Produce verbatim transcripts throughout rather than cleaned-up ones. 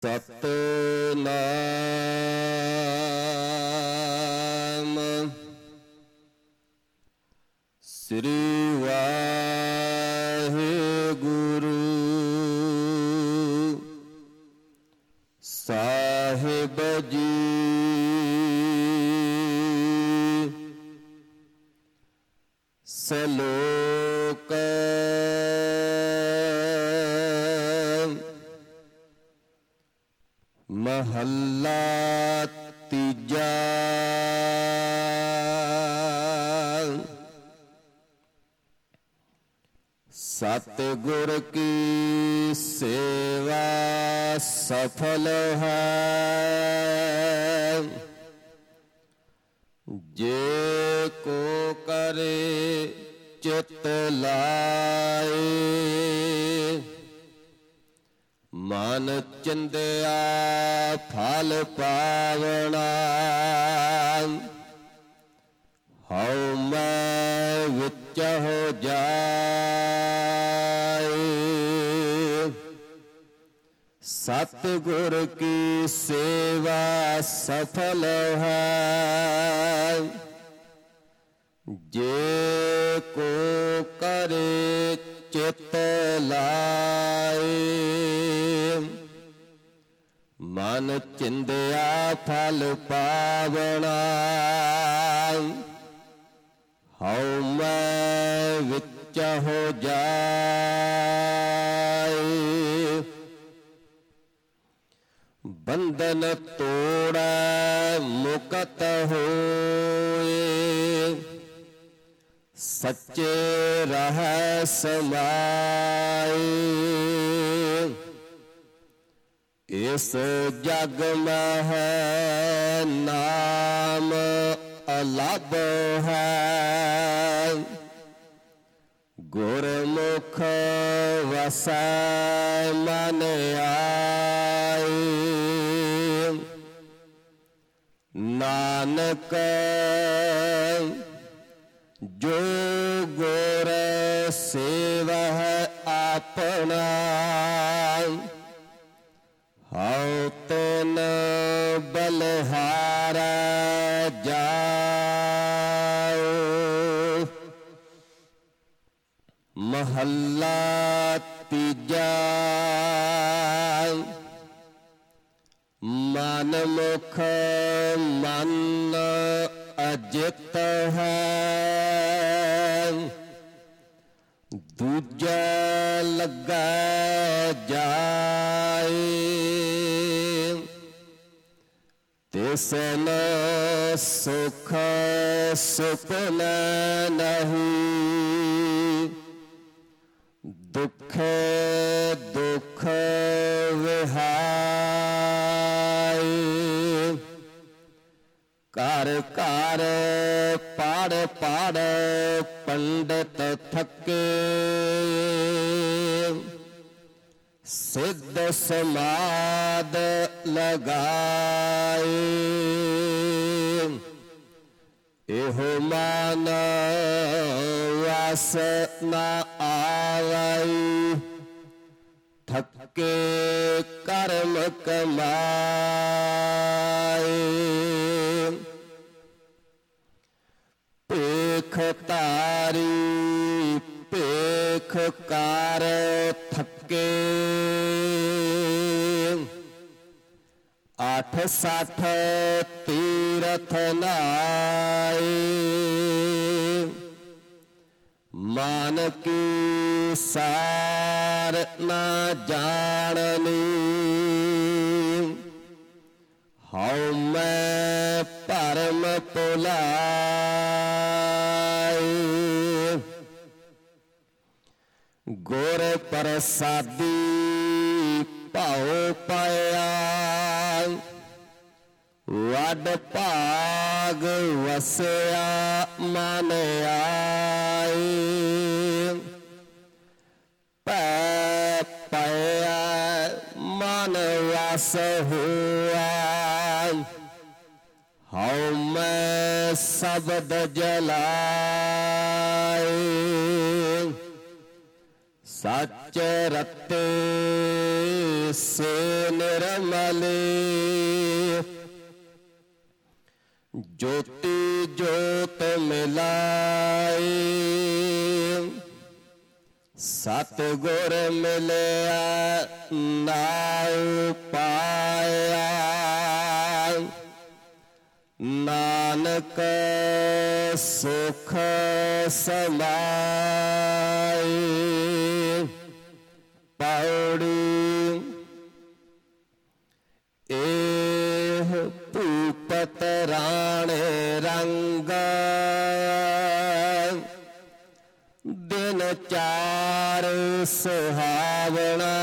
सतनाम श्री वाहेगुरु साहिब जी। सलोक महला तीजा। सतगुर की सेवा सफल है, जे को करे चित लाए। मन चिंदिया फल पावना, हौ मैं विच हो जाए। सतगुर की सेवा सफल है, जे को करे चित लाए। मन चिंदिया फल पावना, हौ मैं विच हो जाए। बंधन तोड़ा मुक्त होए, सच्चे रह समाए। इस जग में है नाम अलग है, गुरमुख वसै मन आए। नानक जो गुर सेवह अपना, हौ तिन बलिहारा जाओ। महला तीजा। मन मुख मन अजित है, दूजा लगा जाए। तिसन सुख सुपन नहीं, दुख दुख विहाय। कर कर पढ़ पढ़ पंडित थके, सिद्ध समाद लगाए। एहो मान वास न आवई, थके कर्म कमाए। पेख तारी पेख कार थके, आठ साठ तीरथ नाए। मान की सार न जाननी, हौ मैं परम पुलाए। गुर प्रसादी पाओ पाया, वड भाग वसया मन आए। पै पाया मन वस हुआ, हौ मैं शब्द जलाए। सच रते से निर्मले ज्योति ज्योत मिलाए सतगुर मिलया नाउ पाया नानक सुख समाए पौड़ी एह भूपत राणे रंग दिन चार सुहावना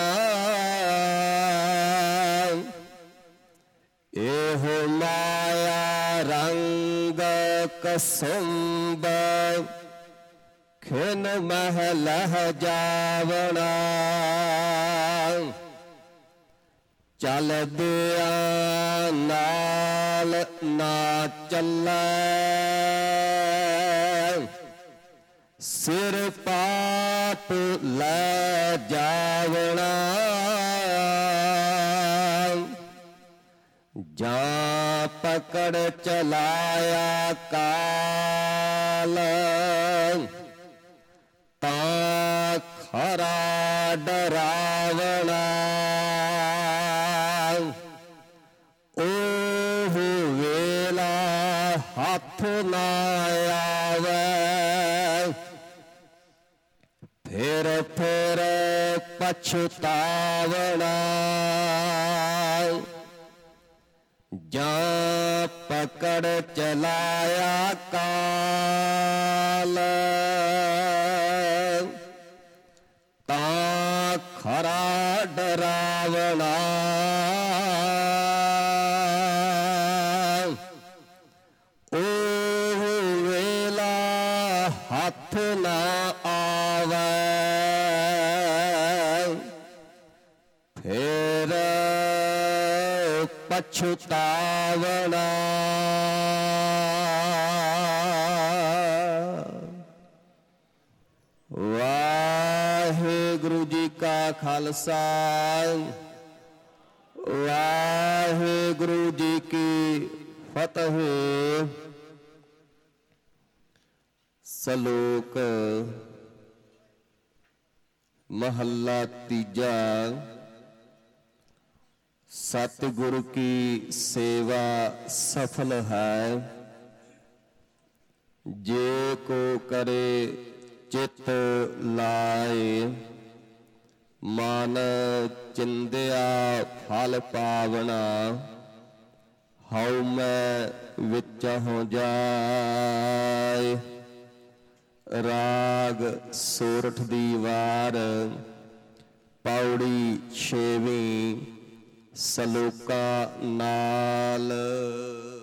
एहो माया रंग कसुंब खिन महल जावना चल दिया नाल ना चलै सिर पाप लै जावना जा पकड़ चलाया काल ता खरा डरावना ओह वेला हाथ ना आवे फिर फिर पछतावना जा पकड़ चलाया काल ता खरा डरावना ओह वेला हाथ ना आवे फिर पछतावना वाहिगुरु जी का खालसा वाहिगुरु जी की फतेह। सलोक महला तीजा। सतगुरु की सेवा सफल है जे को करे चित लाए मन चिंदिया फल पावना हऊ मैं विच हो जाए। राग सोरठ दी वार पौड़ी छेवीं सलोका नाल।